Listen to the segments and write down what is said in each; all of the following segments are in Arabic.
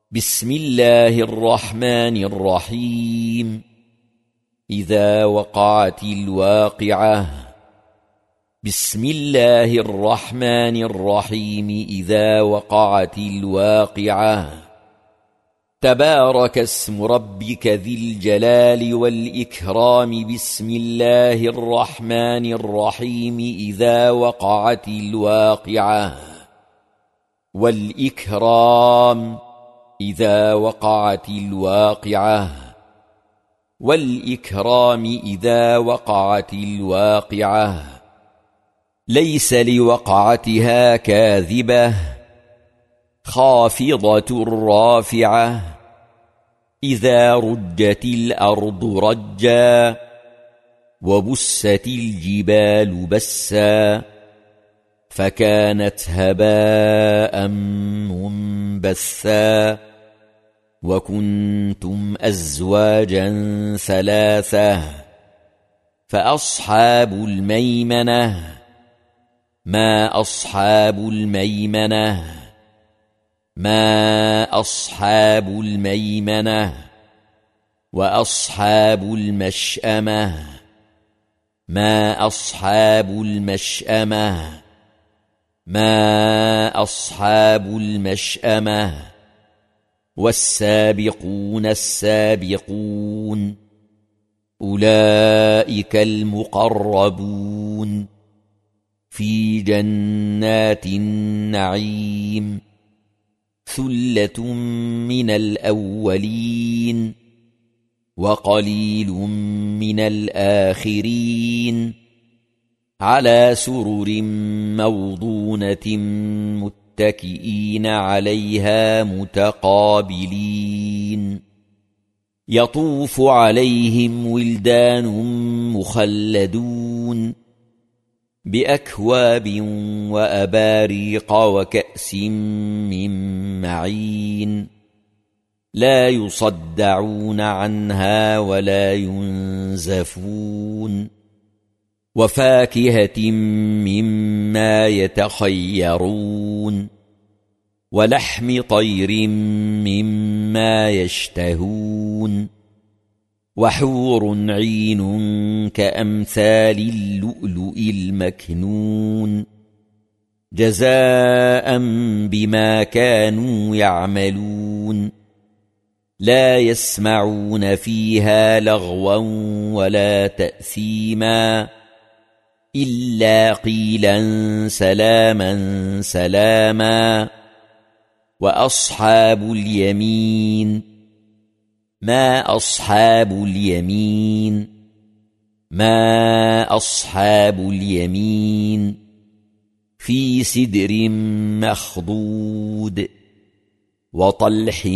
بسم الله الرحمن الرحيم. إذا وقعت الواقعة. بسم الله الرحمن الرحيم. إذا وقعت الواقعة. تبارك اسم ربك ذي الجلال والإكرام. بسم الله الرحمن الرحيم. إذا وقعت الواقعة. والإكرام. إذا وقعت الواقعة. والإكرام. إذا وقعت الواقعة. ليس لوقعتها كاذبة خافضة رافعة. إذا رجت الأرض رجا وبست الجبال بسا فكانت هباء منبثا وكنتم أزواجا ثلاثة فأصحاب الميمنة ما أصحاب الميمنة ما أصحاب الميمنة وأصحاب المشأمة ما أصحاب المشأمة ما أصحاب المشأمة والسابقون السابقون أولئك المقربون في جنات النعيم ثلة من الأولين وقليل من الآخرين على سرر موضونة متكئين عليها متقابلين يطوف عليهم ولدان مخلدون بأكواب وأباريق وكأس من معين لا يصدعون عنها ولا ينزفون وفاكهة مما يتخيرون ولحم طير مما يشتهون وحور عين كأمثال اللؤلؤ المكنون جزاء بما كانوا يعملون لا يسمعون فيها لغوا ولا تأثيما إلا قيلا سلاما سلاما وأصحاب اليمين ما أصحاب اليمين ما أصحاب اليمين في سدر مخضود وطلح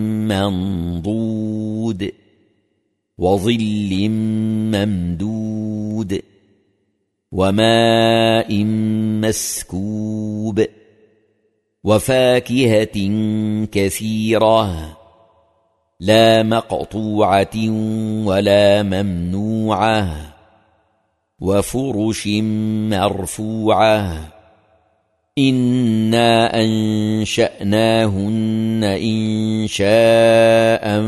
منضود وظل ممدود وماء مسكوب وفاكهة كثيرة لا مقطوعة ولا ممنوعة وفرش مرفوعة إنا أنشأناهن إنشاء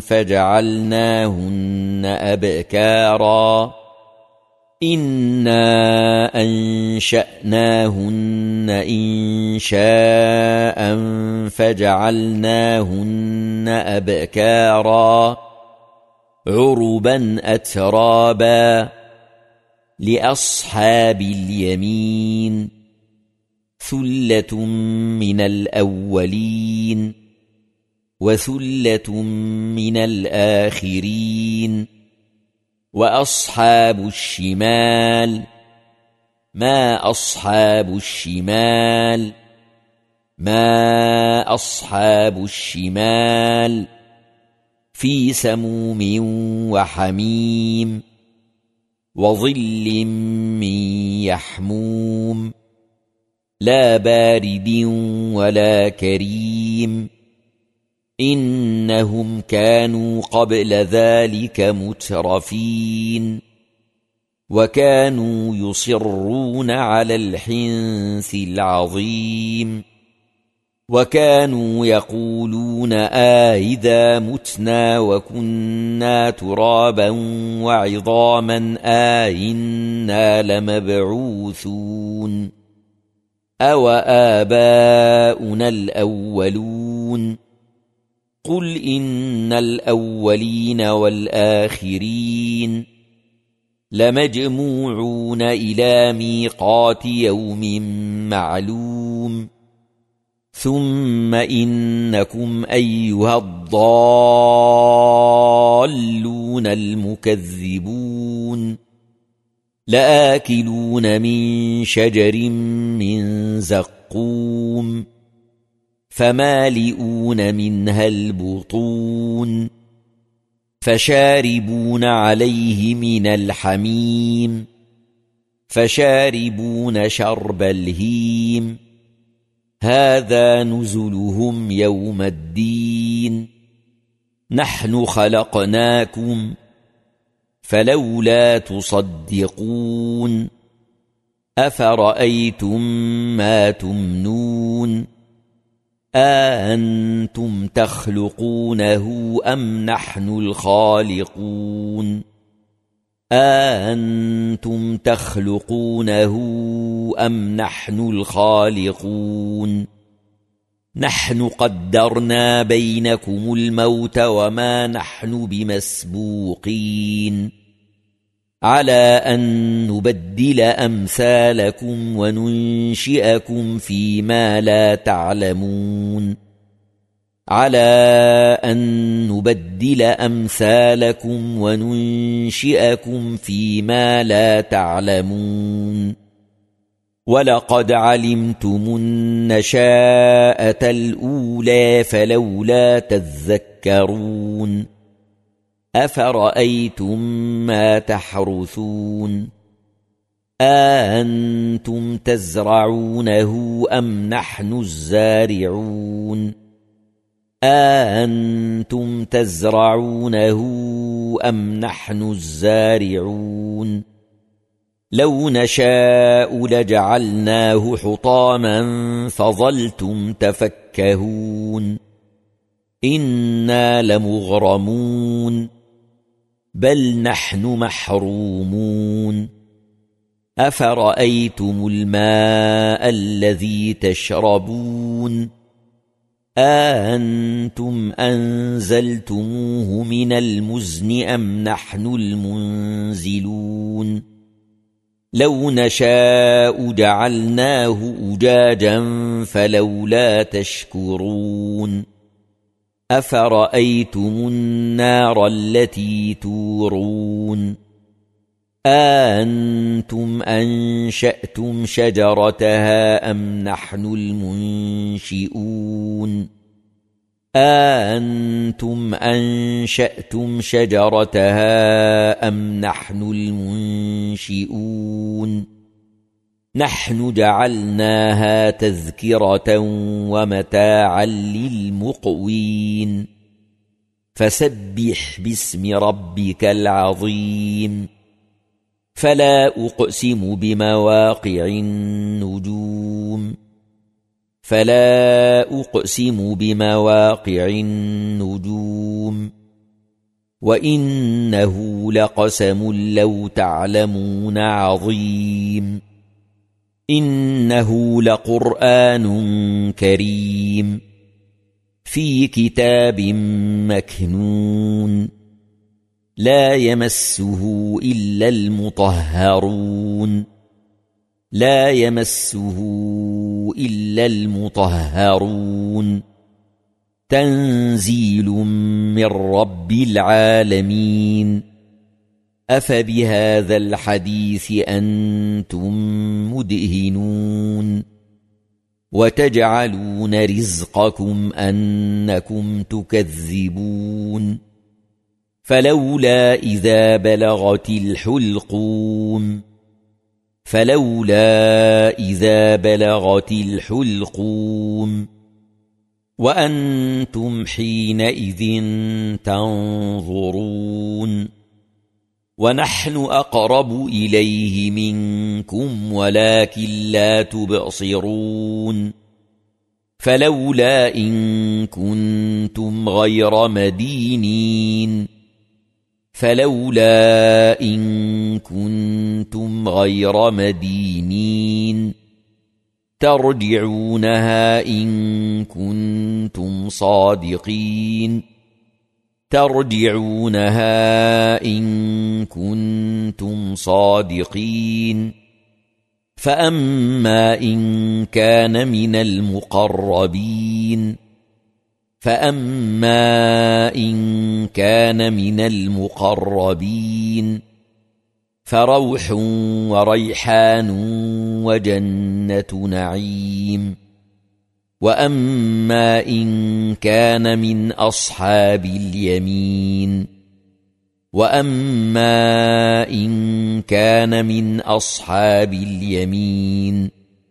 فجعلناهن أبكارا إنا أنشأناهن إنشاء فجعلناهن أبكارا عربا أترابا لأصحاب اليمين ثلة من الأولين وثلة من الآخرين وأصحاب الشمال ما أصحاب الشمال ما أصحاب الشمال في سموم وحميم وظل من يحموم لا بارد ولا كريم إنهم كانوا قبل ذلك مترفين وكانوا يصرون على الحنث العظيم وكانوا يقولون أإذا متنا وكنا ترابا وعظاما أإنا لمبعوثون أو آباؤنا الأولون قل إن الأولين والآخرين لمجموعون إلى ميقات يوم معلوم ثم إنكم أيها الضالون المكذبون لآكلون من شجر من زقوم فمالئون منها البطون فشاربون عليه من الحميم فشاربون شرب الهيم هذا نزلهم يوم الدين نحن خلقناكم فلولا تصدقون أفرأيتم ما تمنون أأنتم تخلقونه أم نحن الخالقون أأنتم تخلقونه أم نحن الخالقون نحن قدرنا بينكم الموت وما نحن بمسبوقين على أن نبدل أمثالكم وننشئكم فيما لا تعلمون على أن نبدل أمثالكم وننشئكم فيما لا تعلمون ولقد علمتم النشاءة الأولى فلولا تذكرون أفرأيتم ما تحرثون أأنتم تزرعونه أم نحن الزارعون أأنتم تزرعونه أم نحن الزارعون لو نشاء لجعلناه حطاما فظلتم تفكهون إنا لمغرمون بل نحن محرومون أفرأيتم الماء الذي تشربون أأنتم أنزلتموه من المزن أم نحن المنزلون لو نشاء جعلناه أجاجا فلولا تشكرون أفرأيتم النار التي تورون أأنتم أنشأتم شجرتها أم نحن المنشئون أأنتم أنشأتم شجرتها أم نحن المنشئون نحن جعلناها تذكرة ومتاعا للمقوين فسبح باسم ربك العظيم فلا أقسم بمواقع النجوم فلا أقسم بمواقع النجوم وإنه لقسم لو تعلمون عظيم إنه لقرآن كريم في كتاب مكنون لا يمسه إلا المطهرون لا يمسه إلا المطهرون تنزيل من رب العالمين أفبهذا الحديث أنتم مدهنون وتجعلون رزقكم أنكم تكذبون فلولا إذا بلغت الحلقوم فلولا إذا بلغت الحلقوم وأنتم حينئذ تنظرون ونحن أقرب إليه منكم ولكن لا تبصرون فلولا إن كنتم غير مدينين فلولا إن كنتم غير مدينين ترجعونها إن كنتم صادقين ترجعونها إن كنتم صادقين فأما إن كان من المقربين فروح وريحان وجنة نعيم وأما إن كان من أصحاب اليمين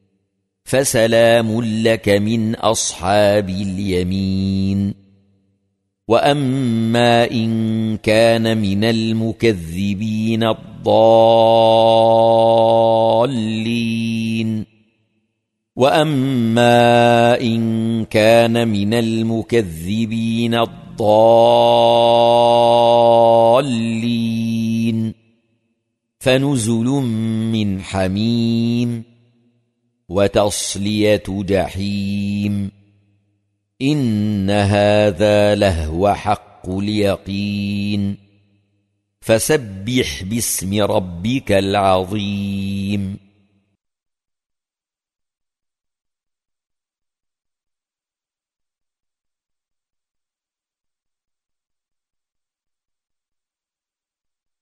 فسلام لك من أصحاب اليمين وأما إن كان من المكذبين الضالين فنزل من حميم وتصلية جحيم إن هذا لهو حق اليقين فسبح باسم ربك العظيم